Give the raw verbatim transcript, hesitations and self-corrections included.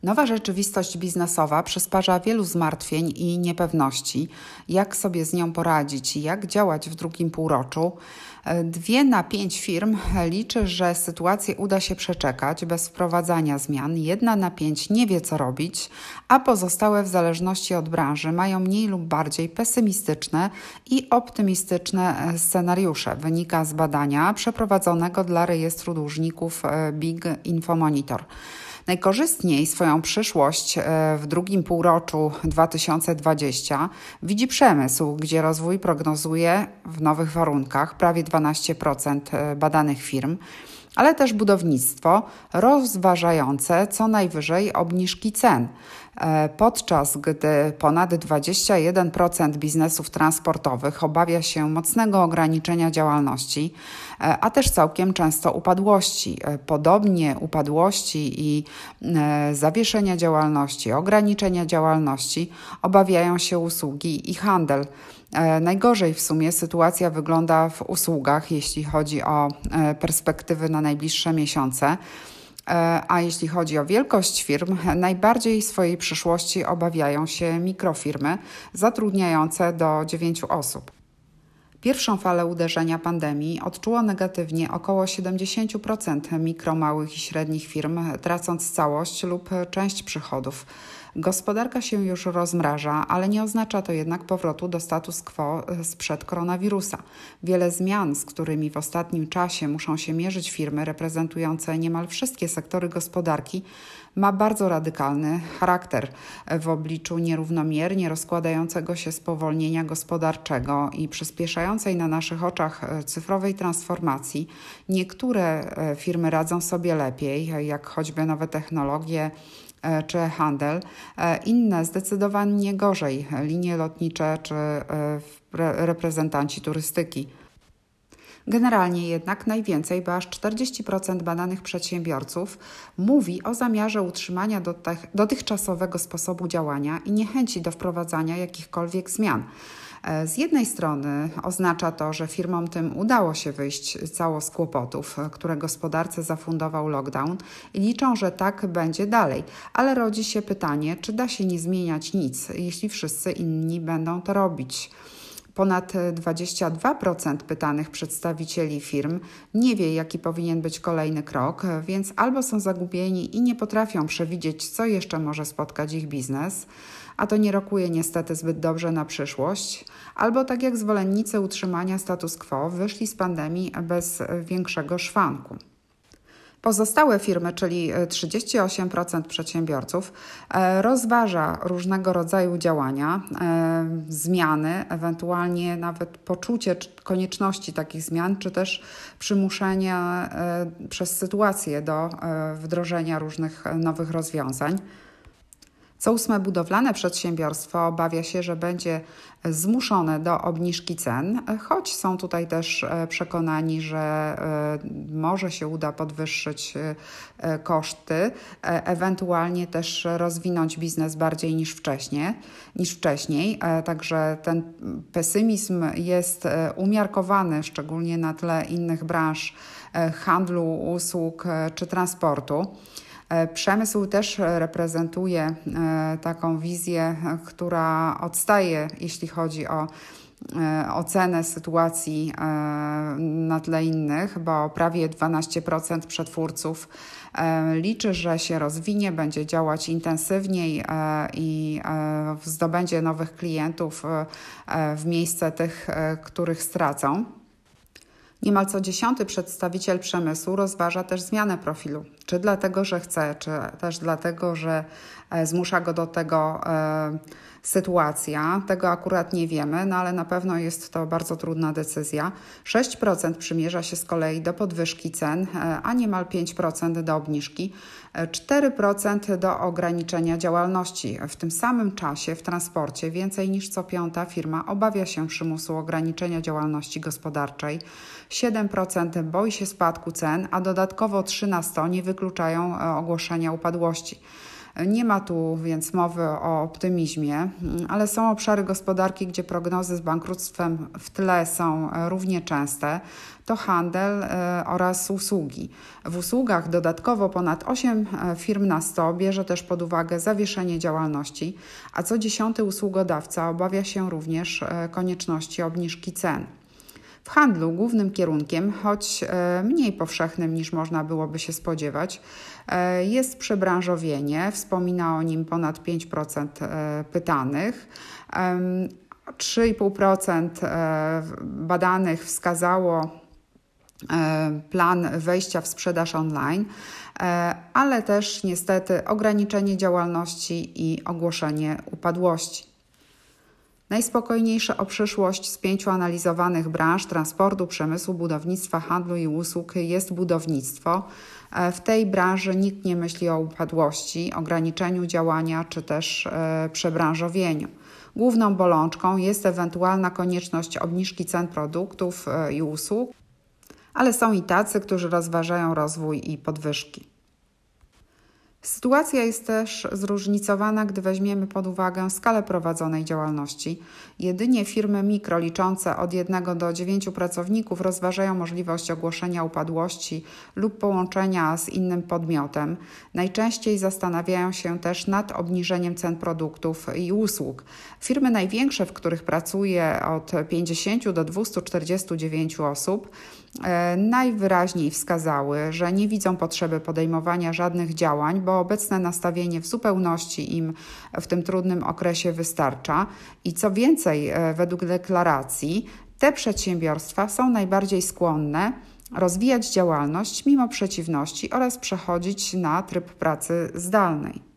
Nowa rzeczywistość biznesowa przysparza wielu zmartwień i niepewności. Jak sobie z nią poradzić i jak działać w drugim półroczu? Dwie na pięć firm liczy, że sytuację uda się przeczekać bez wprowadzania zmian. Jedna na pięć nie wie, co robić, a pozostałe w zależności od branży mają mniej lub bardziej pesymistyczne i optymistyczne scenariusze. Wynika z badania przeprowadzonego dla rejestru dłużników Big Info Monitor. Najkorzystniej swoją przyszłość w drugim półroczu dwa tysiące dwudziestego widzi przemysł, gdzie rozwój prognozuje w nowych warunkach prawie dwanaście procent badanych firm, ale też budownictwo rozważające co najwyżej obniżki cen, podczas gdy ponad dwadzieścia jeden procent biznesów transportowych obawia się mocnego ograniczenia działalności, a też całkiem często upadłości. Podobnie upadłości i zawieszenia działalności, ograniczenia działalności obawiają się usługi i handel. Najgorzej w sumie sytuacja wygląda w usługach, jeśli chodzi o perspektywy na najbliższe miesiące. A jeśli chodzi o wielkość firm, najbardziej swojej przyszłości obawiają się mikrofirmy zatrudniające do dziewięciu osób. Pierwszą falę uderzenia pandemii odczuło negatywnie około siedemdziesiąt procent mikro, małych i średnich firm, tracąc całość lub część przychodów. Gospodarka się już rozmraża, ale nie oznacza to jednak powrotu do status quo sprzed koronawirusa. Wiele zmian, z którymi w ostatnim czasie muszą się mierzyć firmy reprezentujące niemal wszystkie sektory gospodarki, ma bardzo radykalny charakter. W obliczu nierównomiernie rozkładającego się spowolnienia gospodarczego i przyspieszającej na naszych oczach cyfrowej transformacji, niektóre firmy radzą sobie lepiej, jak choćby nowe technologie czy handel, inne zdecydowanie gorzej, linie lotnicze czy reprezentanci turystyki. Generalnie jednak najwięcej, bo aż czterdzieści procent badanych przedsiębiorców mówi o zamiarze utrzymania dotychczasowego sposobu działania i niechęci do wprowadzania jakichkolwiek zmian. Z jednej strony oznacza to, że firmom tym udało się wyjść cało z kłopotów, które gospodarce zafundował lockdown i liczą, że tak będzie dalej. Ale rodzi się pytanie, czy da się nie zmieniać nic, jeśli wszyscy inni będą to robić. Ponad dwadzieścia dwa procent pytanych przedstawicieli firm nie wie, jaki powinien być kolejny krok, więc albo są zagubieni i nie potrafią przewidzieć, co jeszcze może spotkać ich biznes, a to nie rokuje niestety zbyt dobrze na przyszłość, albo tak jak zwolennicy utrzymania status quo wyszli z pandemii bez większego szwanku. Pozostałe firmy, czyli trzydzieści osiem procent przedsiębiorców, rozważa różnego rodzaju działania, zmiany, ewentualnie nawet poczucie konieczności takich zmian, czy też przymuszenia przez sytuację do wdrożenia różnych nowych rozwiązań. Co ósme budowlane przedsiębiorstwo obawia się, że będzie zmuszone do obniżki cen, choć są tutaj też przekonani, że może się uda podwyższyć koszty, ewentualnie też rozwinąć biznes bardziej niż wcześniej. Niż wcześniej. Także ten pesymizm jest umiarkowany, szczególnie na tle innych branż handlu, usług czy transportu. Przemysł też reprezentuje taką wizję, która odstaje, jeśli chodzi o ocenę sytuacji na tle innych, bo prawie dwanaście procent przetwórców liczy, że się rozwinie, będzie działać intensywniej i zdobędzie nowych klientów w miejsce tych, których stracą. Niemal co dziesiąty przedstawiciel przemysłu rozważa też zmianę profilu, czy dlatego, że chce, czy też dlatego, że zmusza go do tego e, sytuacja. Tego akurat nie wiemy, no ale na pewno jest to bardzo trudna decyzja. sześć procent przymierza się z kolei do podwyżki cen, a niemal pięć procent do obniżki, cztery procent do ograniczenia działalności. W tym samym czasie w transporcie więcej niż co piąta firma obawia się przymusu ograniczenia działalności gospodarczej. siedem procent boi się spadku cen, a dodatkowo trzy na sto nie wykluczają ogłoszenia upadłości. Nie ma tu więc mowy o optymizmie, ale są obszary gospodarki, gdzie prognozy z bankructwem w tle są równie częste. To handel oraz usługi. W usługach dodatkowo ponad osiem firm na sto bierze też pod uwagę zawieszenie działalności, a co dziesiąty usługodawca obawia się również konieczności obniżki cen. W handlu głównym kierunkiem, choć mniej powszechnym niż można byłoby się spodziewać, jest przebranżowienie. Wspomina o nim ponad pięć procent pytanych. trzy i pół procent badanych wskazało plan wejścia w sprzedaż online, ale też niestety ograniczenie działalności i ogłoszenie upadłości. Najspokojniejsze o przyszłość z pięciu analizowanych branż transportu, przemysłu, budownictwa, handlu i usług jest budownictwo. W tej branży nikt nie myśli o upadłości, ograniczeniu działania czy też przebranżowieniu. Główną bolączką jest ewentualna konieczność obniżki cen produktów i usług, ale są i tacy, którzy rozważają rozwój i podwyżki. Sytuacja jest też zróżnicowana, gdy weźmiemy pod uwagę skalę prowadzonej działalności. Jedynie firmy mikro liczące od jednego do dziewięciu pracowników rozważają możliwość ogłoszenia upadłości lub połączenia z innym podmiotem. Najczęściej zastanawiają się też nad obniżeniem cen produktów i usług. Firmy największe, w których pracuje od pięćdziesięciu do dwustu czterdziestu dziewięciu osób, najwyraźniej wskazały, że nie widzą potrzeby podejmowania żadnych działań, bo obecne nastawienie w zupełności im w tym trudnym okresie wystarcza. I co więcej, według deklaracji, te przedsiębiorstwa są najbardziej skłonne rozwijać działalność mimo przeciwności oraz przechodzić na tryb pracy zdalnej.